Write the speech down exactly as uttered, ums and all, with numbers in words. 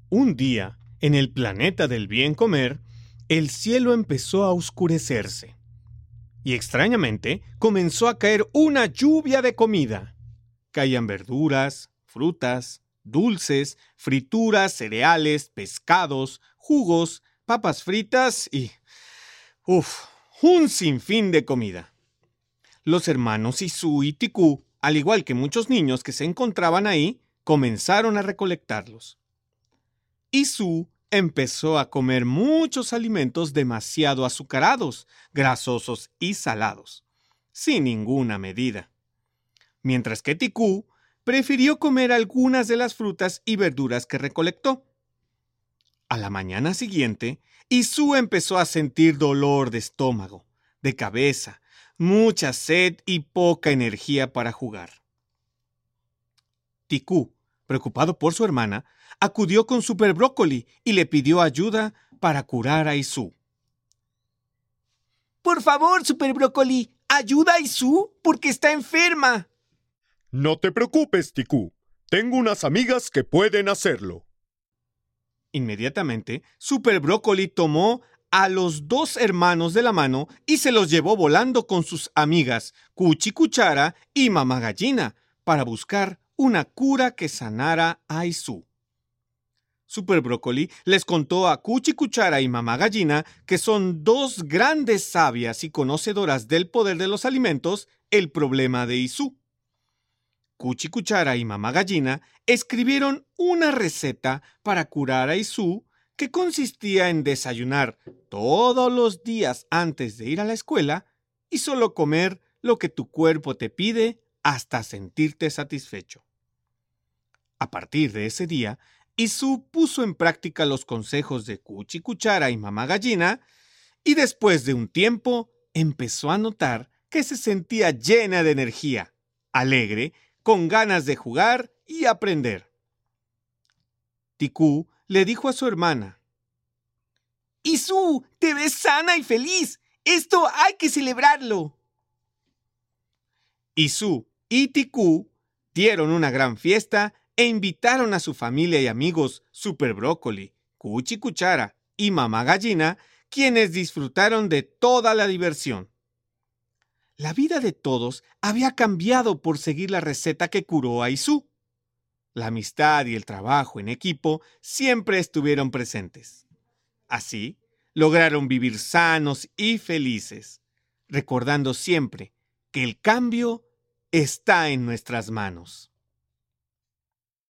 Un día, en el planeta del bien comer, el cielo empezó a oscurecerse. Y extrañamente, comenzó a caer una lluvia de comida. Caían verduras, frutas, dulces, frituras, cereales, pescados, jugos, papas fritas y... ¡uf! Un sinfín de comida. Los hermanos Isu y Tikú, al igual que muchos niños que se encontraban ahí, comenzaron a recolectarlos. Isu empezó a comer muchos alimentos demasiado azucarados, grasosos y salados, sin ninguna medida. Mientras que Tikú prefirió comer algunas de las frutas y verduras que recolectó. A la mañana siguiente, Isu empezó a sentir dolor de estómago, de cabeza, mucha sed y poca energía para jugar. Tikú, preocupado por su hermana, acudió con Super Brócoli y le pidió ayuda para curar a Isu. Por favor, Super Brócoli, ayuda a Isu porque está enferma. No te preocupes, Tikú. Tengo unas amigas que pueden hacerlo. Inmediatamente, Super Brócoli tomó a los dos hermanos de la mano y se los llevó volando con sus amigas Cuchi Cuchara y Mamá Gallina para buscar una cura que sanara a Isu. Super Brócoli les contó a Cuchi Cuchara y Mamá Gallina, que son dos grandes sabias y conocedoras del poder de los alimentos, el problema de Isu. Cuchi Cuchara y Mamá Gallina escribieron una receta para curar a Isu que consistía en desayunar todos los días antes de ir a la escuela y solo comer lo que tu cuerpo te pide hasta sentirte satisfecho. A partir de ese día, Isu puso en práctica los consejos de Cuchi Cuchara y Mamá Gallina y después de un tiempo empezó a notar que se sentía llena de energía, alegre, con ganas de jugar y aprender. Tikú le dijo a su hermana: ¡Isu, te ves sana y feliz! ¡Esto hay que celebrarlo! Isu y Tikú dieron una gran fiesta e invitaron a su familia y amigos Super Brócoli, Cuchi Cuchara y Mamá Gallina, quienes disfrutaron de toda la diversión. La vida de todos había cambiado por seguir la receta que curó a Isu. La amistad y el trabajo en equipo siempre estuvieron presentes. Así, lograron vivir sanos y felices, recordando siempre que el cambio está en nuestras manos.